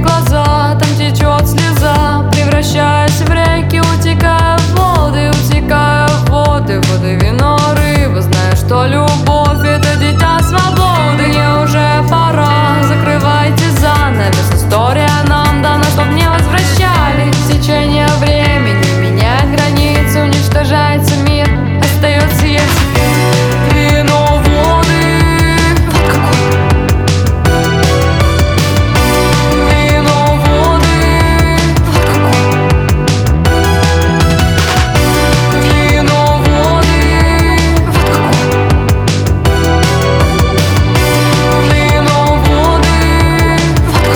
глаза, там течет слеза, превращаясь в реки, утекая в воды, воды, вино, рыба. Знаю, что любовь — это дитя свободы. Мне уже пора, закрывайте занавес. История нам дана, чтоб не возвращались. Течение времени меняет границы, уничтожается мир, остается есть вино, воды. Вот какой. Вино, воды. Вот какой. Вино, воды. Вот какой. Вино, воды. Вот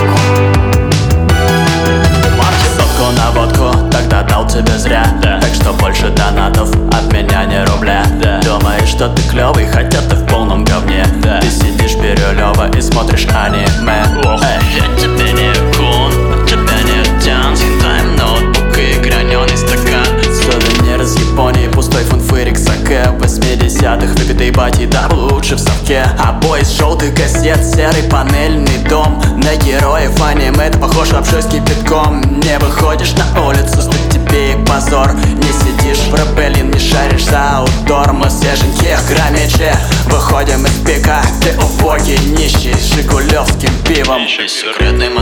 какой. Сотку на водку тогда дал тебе зря, да. Так что больше донатов от меня не рубля, да. Думаешь, что ты клёвый, хотя ты в полном говне, да. Ты сидишь бирюлёво и смотришь аниме. Я тебе не кун, тебя не тян. Хентаем ноутбук и граненый стакан. Сувенир из Японии, пустой фунфырик саке. В 80-х выпитый бати, да лучше в совке. Обои из желтых газет, серый панельный дом. На героев аниме ты похож лапшой с кипятком. Не выходишь на улицу, стыд тебе и позор. Не сидишь в рабелин, не шаришь за аутдор. Мы все женьки в граммиче, выходим из пика. Ты убогий, нищий, с жигулевским пивом. Секретный